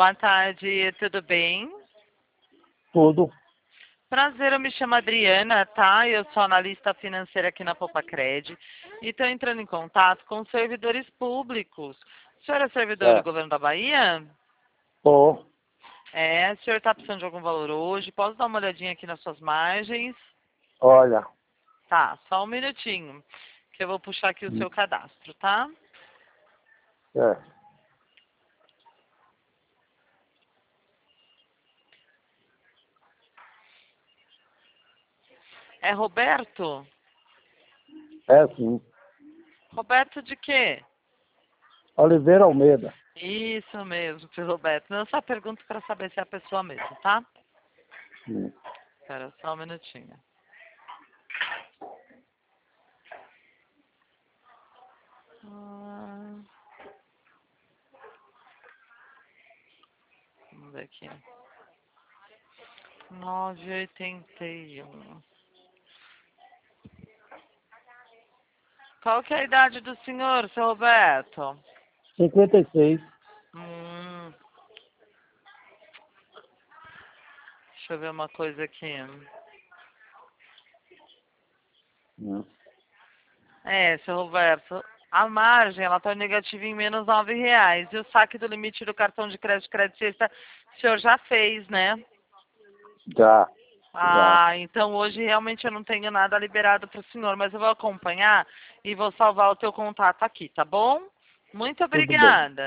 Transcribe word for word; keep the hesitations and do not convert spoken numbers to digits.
Boa tarde, tudo bem? Tudo. Prazer, eu me chamo Adriana, tá? Eu sou analista financeira aqui na Popacred e estou entrando em contato com servidores públicos. O senhor é servidor do É. governo da Bahia? Tô. É, o senhor está precisando de algum valor hoje? Posso dar uma olhadinha aqui nas suas margens? Olha. Tá, só um minutinho, que eu vou puxar aqui o seu cadastro, tá? É. É Roberto? É sim. Roberto de quê? Oliveira Almeida. Isso mesmo, seu Roberto. Não, só pergunto para saber se é a pessoa mesmo, tá? Sim. Espera só um minutinho. Ah, vamos ver aqui. nove e oitenta e um. Qual que é a idade do senhor, seu Roberto? cinquenta e seis. Hum, deixa eu ver uma coisa aqui. Hum. É, seu Roberto, a margem, ela tá negativa em menos nove reais. E o saque do limite do cartão de crédito crédito sexta, o senhor já fez, né? Já. Já. Ah, então hoje realmente eu não tenho nada liberado para o senhor, mas eu vou acompanhar e vou salvar o teu contato aqui, tá bom? Muito Tudo bem. obrigada.